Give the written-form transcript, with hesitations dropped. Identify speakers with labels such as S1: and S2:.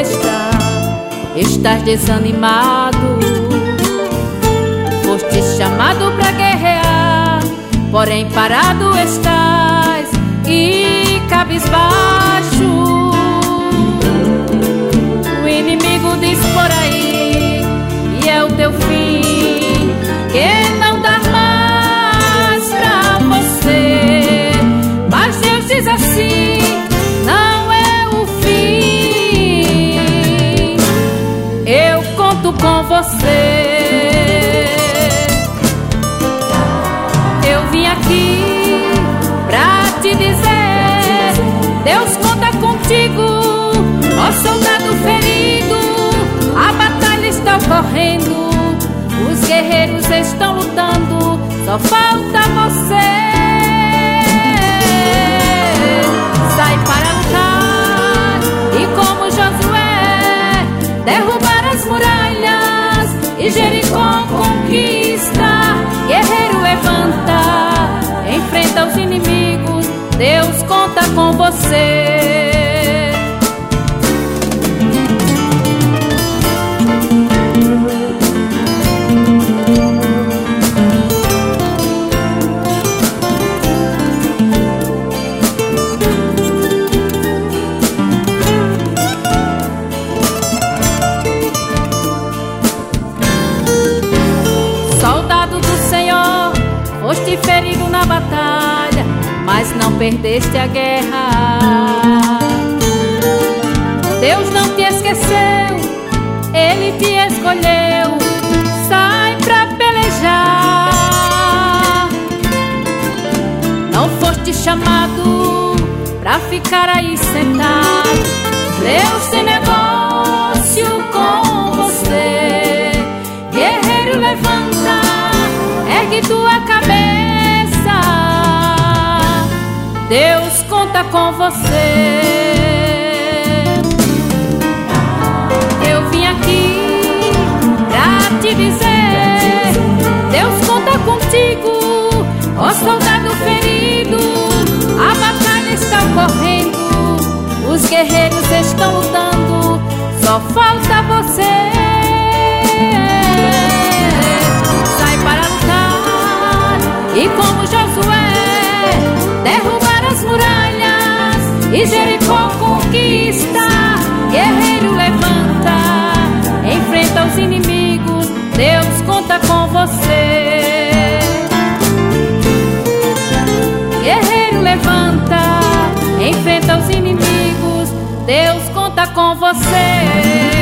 S1: estás desanimado. Foste chamado pra guerrear, porém parado estás e cabisbaixo. O inimigo diz por aí, e é o teu fim, que não dá mais pra você. Mas Deus diz assim: não é o fim, eu conto com você. Eu vim aqui pra te dizer, Deus conta contigo, ó soldado ferido. A batalha está ocorrendo, os guerreiros estão lutando, só falta você. Sai para lutar e, como Josué, derrubar as muralhas e Jericó conquista. Guerreiro, levanta, enfrenta os inimigos, Deus conta com você. Foste ferido na batalha, mas não perdeste a guerra. Deus não te esqueceu, Ele te escolheu. Sai pra pelejar. Não foste chamado pra ficar aí sentado. Deus tem negócio com você. Guerreiro, levanta, ergue tua cabeça, Deus conta com você. Eu vim aqui pra te dizer, Deus conta contigo, ó soldado ferido. A batalha está ocorrendo, os guerreiros estão lutando, só falta você. E, como Josué, derrubar as muralhas e Jericó conquista. Guerreiro, levanta, enfrenta os inimigos, Deus conta com você. Guerreiro, levanta, enfrenta os inimigos, Deus conta com você.